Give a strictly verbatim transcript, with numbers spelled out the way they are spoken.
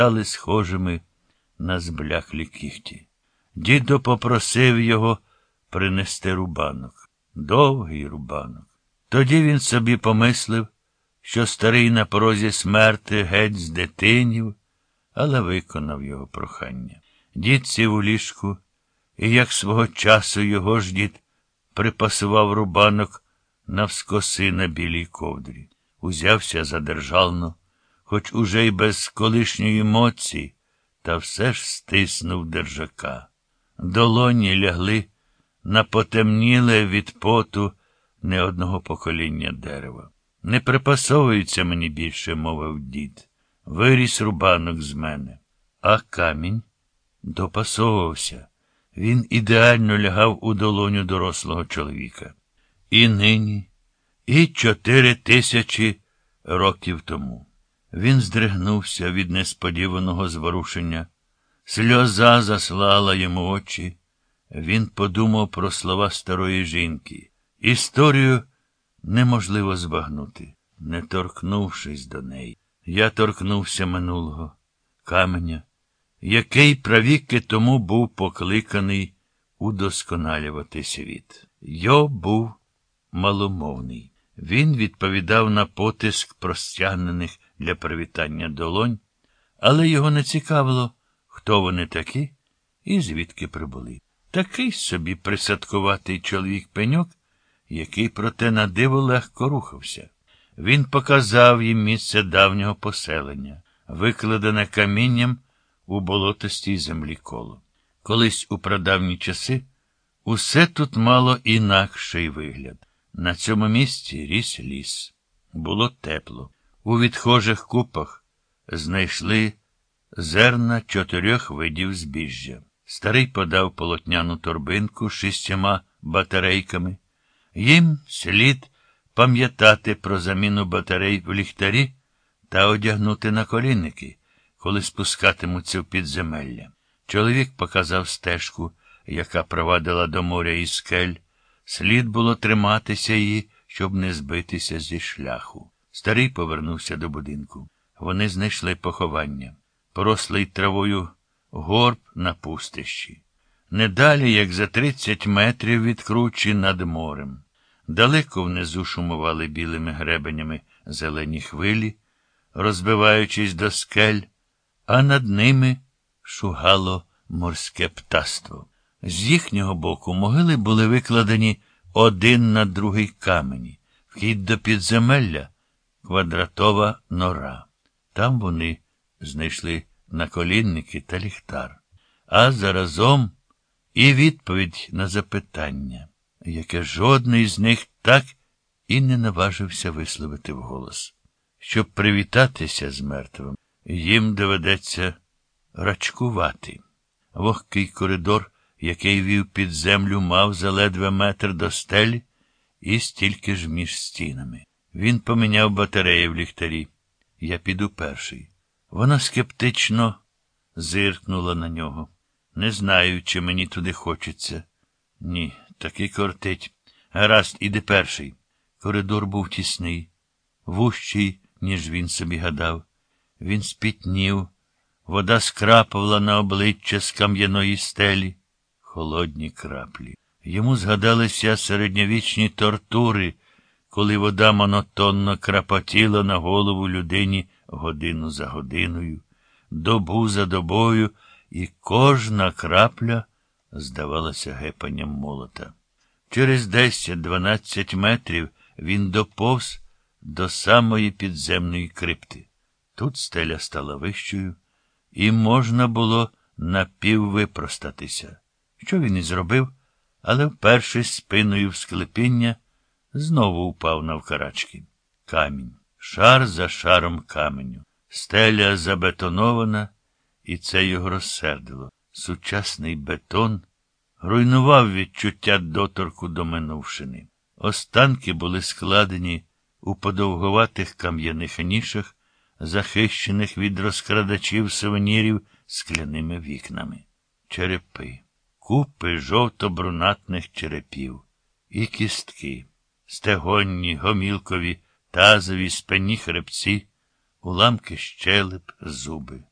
стали схожими на збляклі кігті. Дідо попросив його принести рубанок. Довгий рубанок. Тоді він собі помислив, що старий на порозі смерти геть здетинів, але виконав його прохання. Дід сів у ліжку, і як свого часу його ж дід припасував рубанок навскоси на білій ковдрі. Узявся за державну, хоч уже й без колишньої емоції, та все ж стиснув держака. Долоні лягли на потемніле від поту не одного покоління дерева. Не припасовується мені більше, мовив дід. Виріс рубанок з мене. А камінь допасовувався. Він ідеально лягав у долоню дорослого чоловіка. І нині, і чотири тисячі років тому. Він здригнувся від несподіваного зворушення. Сльоза заслала йому очі. Він подумав про слова старої жінки. Історію неможливо збагнути, не торкнувшись до неї. Я торкнувся минулого каменя, який правіки тому був покликаний удосконалювати світ. Йоб був маломовний. Він відповідав на потиск простягнених для привітання долонь, але його не цікавило, хто вони такі і звідки прибули. Такий собі присадкуватий чоловік-пеньок, який, проте, на диво легко рухався. Він показав їм місце давнього поселення, викладене камінням у болотистій землі коло. Колись у прадавні часи усе тут мало інакший вигляд. На цьому місці ріс ліс. Було тепло. У відхожих купах знайшли зерна чотирьох видів збіжжя. Старий подав полотняну торбинку з шістьма батарейками. Їм слід пам'ятати про заміну батарей в ліхтарі та одягнути наколінники, коли спускатимуться в підземелля. Чоловік показав стежку, яка провадила до моря і скель. Слід було триматися її, щоб не збитися зі шляху. Старий повернувся до будинку. Вони знайшли поховання. Порослий травою горб на пустищі. Недалі, як за тридцять метрів від кручі над морем. Далеко внизу шумували білими гребенями зелені хвилі, розбиваючись до скель, а над ними шугало морське птаство. З їхнього боку могили були викладені один на другий камені. Вхід до підземелля – квадратова нора. Там вони знайшли наколінники та ліхтар. А заразом і відповідь на запитання, яке жодний з них так і не наважився висловити вголос. Щоб привітатися з мертвим, їм доведеться рачкувати. Вогкий коридор, який вів під землю, мав заледве метр до стелі і стільки ж між стінами. Він поміняв батареї в ліхтарі. Я піду перший. Вона скептично зиркнула на нього. Не знаю, чи мені туди хочеться. Ні, таки кортить. Гаразд, іди перший. Коридор був тісний, вужчий, ніж він собі гадав. Він спітнів, вода скрапувала на обличчя з кам'яної стелі. Холодні краплі. Йому згадалися середньовічні тортури, коли вода монотонно крапотіла на голову людині годину за годиною, добу за добою, і кожна крапля здавалася гепанням молота. Через десять-дванадцять метрів він доповз до самої підземної крипти. Тут стеля стала вищою, і можна було напіввипростатися. Що він і зробив, але, впершись спиною в склепіння, знову упав навкарачки. Камінь. Шар за шаром каменю. Стеля забетонована, і це його розсердило. Сучасний бетон руйнував відчуття доторку до минувшини. Останки були складені у подовгуватих кам'яних нішах, захищених від розкрадачів сувенірів скляними вікнами. Черепи. Купи жовто-брунатних черепів. І кістки. Стегонні, гомілкові, тазові, спинні хребці, уламки щелеп, зуби.